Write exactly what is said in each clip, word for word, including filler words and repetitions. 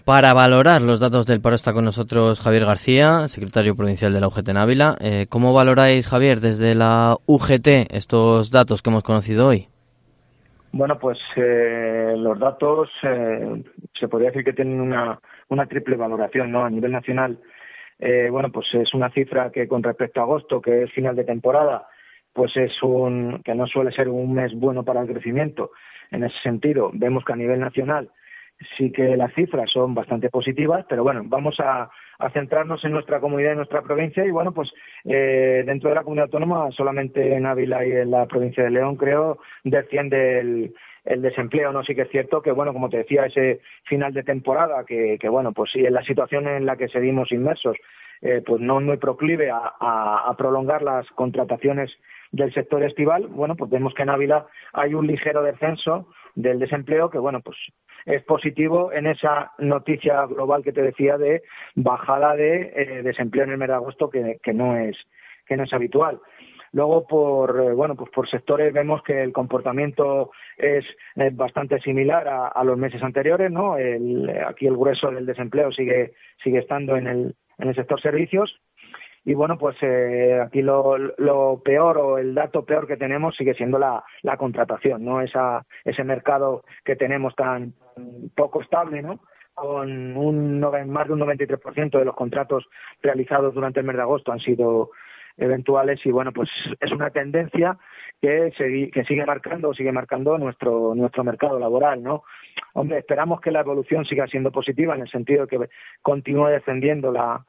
Para valorar los datos del paro está con nosotros Javier García, secretario provincial de la U G T en Ávila. Eh, ¿Cómo valoráis, Javier, desde la U G T estos datos que hemos conocido hoy? Bueno, pues eh, los datos eh, se podría decir que tienen una, una triple valoración, ¿no? A nivel nacional, eh, bueno, pues es una cifra que con respecto a agosto, que es final de temporada, pues es un que no suele ser un mes bueno para el crecimiento. En ese sentido, vemos que a nivel nacional sí que las cifras son bastante positivas, pero bueno, vamos a, a centrarnos en nuestra comunidad, en nuestra provincia, y bueno, pues eh, dentro de la comunidad autónoma, solamente en Ávila y en la provincia de León, creo, desciende el, el desempleo, ¿no? Sí que es cierto que, bueno, como te decía, ese final de temporada, que, que bueno, pues sí, en la situación en la que seguimos inmersos, eh, pues no es muy proclive a, a, a prolongar las contrataciones del sector estival. Bueno, pues vemos que en Ávila hay un ligero descenso del desempleo que, bueno, pues es positivo en esa noticia global que te decía de bajada de eh, desempleo en el mes de agosto, que, que no es que no es habitual. Luego, por eh, bueno, pues por sectores vemos que el comportamiento es eh, bastante similar a, a los meses anteriores, ¿no? El, aquí el grueso del desempleo sigue sigue estando en el en el sector servicios. Y bueno, pues eh, aquí lo, lo peor o el dato peor que tenemos sigue siendo la, la contratación, ¿no? Esa, ese mercado que tenemos tan poco estable, ¿no? Con un más de un noventa y tres por ciento de los contratos realizados durante el mes de agosto han sido eventuales, y bueno, pues es una tendencia que, segui, que sigue marcando sigue marcando nuestro nuestro mercado laboral, ¿no? Hombre, esperamos que la evolución siga siendo positiva en el sentido de que continúe descendiendo la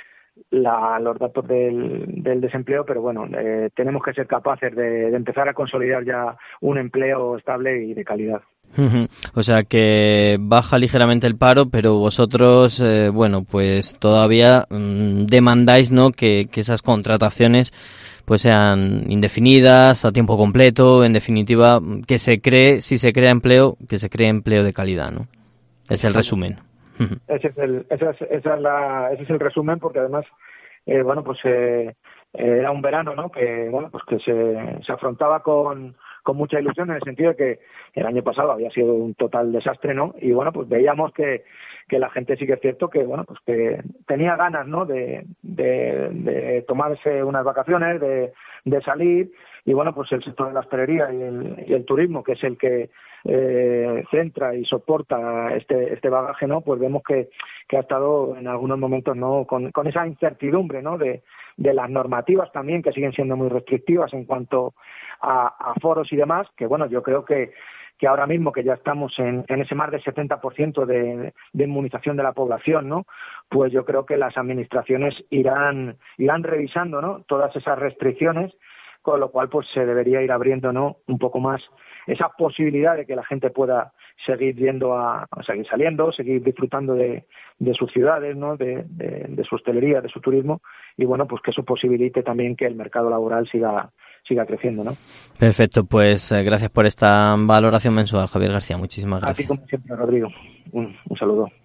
La, los datos del, del desempleo, pero bueno, eh, tenemos que ser capaces de, de empezar a consolidar ya un empleo estable y de calidad. O sea que baja ligeramente el paro, pero vosotros, eh, bueno, pues todavía mmm, demandáis, ¿no?, que, que esas contrataciones pues sean indefinidas, a tiempo completo, en definitiva, que se cree, si se crea empleo, que se cree empleo de calidad, ¿no? Es el resumen. Ese es el, esa es, esa es la, ese es el resumen, porque además, eh, bueno, pues eh, era un verano, ¿no?, que bueno, pues que se, se afrontaba con, con mucha ilusión, en el sentido de que el año pasado había sido un total desastre, ¿no? Y bueno, pues veíamos que, que la gente sí que es cierto que, bueno, pues que tenía ganas, ¿no?, de, de, de tomarse unas vacaciones, de, de salir. Y bueno, pues el sector de la hostelería y el, y el turismo, que es el que eh, centra y soporta este este bagaje, ¿no?, pues vemos que, que ha estado en algunos momentos, ¿no?, con, con esa incertidumbre, ¿no?, de, de las normativas también, que siguen siendo muy restrictivas en cuanto a, a foros y demás, que bueno, yo creo que que ahora mismo que ya estamos en, en ese más del setenta por ciento de, de inmunización de la población, ¿no?, pues yo creo que las administraciones irán irán revisando, ¿no?, todas esas restricciones, con lo cual pues se debería ir abriendo, ¿no?, un poco más esa posibilidad de que la gente pueda seguir yendo a, a seguir saliendo, seguir disfrutando de, de sus ciudades, ¿no?, de, de, de su hostelería, de su turismo, y bueno, pues que eso posibilite también que el mercado laboral siga siga creciendo, ¿no? Perfecto, pues eh, gracias por esta valoración mensual, Javier García, muchísimas gracias. A ti, como siempre, Rodrigo, un, un saludo.